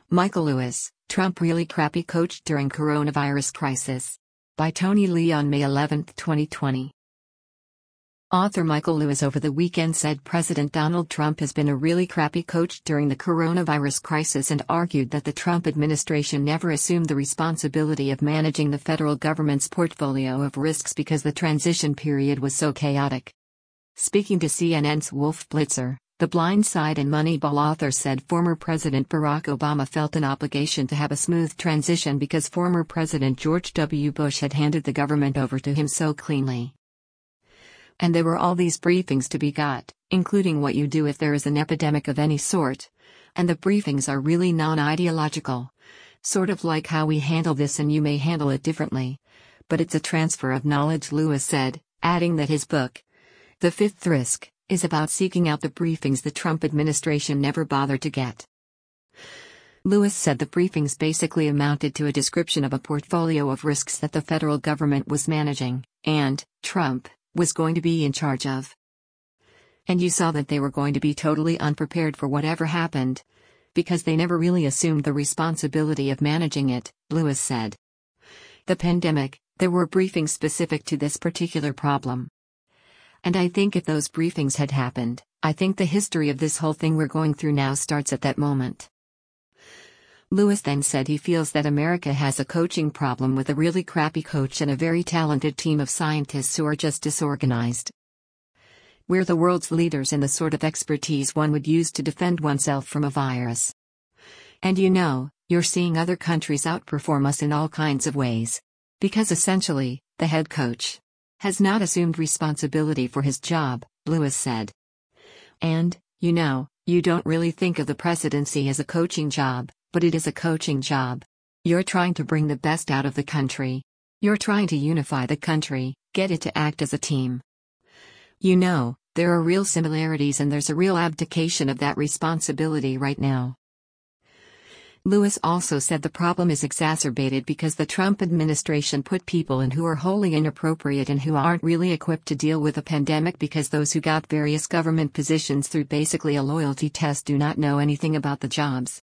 Michael Lewis, Trump really crappy coach during coronavirus crisis. By Tony Lee on May 11, 2020. Author Michael Lewis over the weekend said President Donald Trump has been a really crappy coach during the coronavirus crisis and argued that the Trump administration never assumed the responsibility of managing the federal government's portfolio of risks because the transition period was so chaotic. Speaking to CNN's Wolf Blitzer, The Blind Side and Moneyball author said former President Barack Obama felt an obligation to have a smooth transition because former President George W. Bush had handed the government over to him so cleanly. And there were all these briefings to be got, including what you do if there is an epidemic of any sort. And the briefings are really non-ideological. Sort of like how we handle this and you may handle it differently. But it's a transfer of knowledge, Lewis said, adding that his book, The Fifth Risk, is about seeking out the briefings the Trump administration never bothered to get. Lewis said the briefings basically amounted to a description of a portfolio of risks that the federal government was managing, and Trump was going to be in charge of. And you saw that they were going to be totally unprepared for whatever happened. Because they never really assumed the responsibility of managing it, Lewis said. The pandemic, there were briefings specific to this particular problem. And I think if those briefings had happened, I think the history of this whole thing we're going through now starts at that moment. Lewis then said he feels that America has a coaching problem with a really crappy coach and a very talented team of scientists who are just disorganized. We're the world's leaders in the sort of expertise one would use to defend oneself from a virus. And you're seeing other countries outperform us in all kinds of ways. Because essentially, the head coach has not assumed responsibility for his job, Lewis said. And, you don't really think of the presidency as a coaching job, but it is a coaching job. You're trying to bring the best out of the country. You're trying to unify the country, get it to act as a team. There are real similarities and there's a real abdication of that responsibility right now. Lewis also said the problem is exacerbated because the Trump administration put people in who are wholly inappropriate and who aren't really equipped to deal with a pandemic because those who got various government positions through basically a loyalty test do not know anything about the jobs.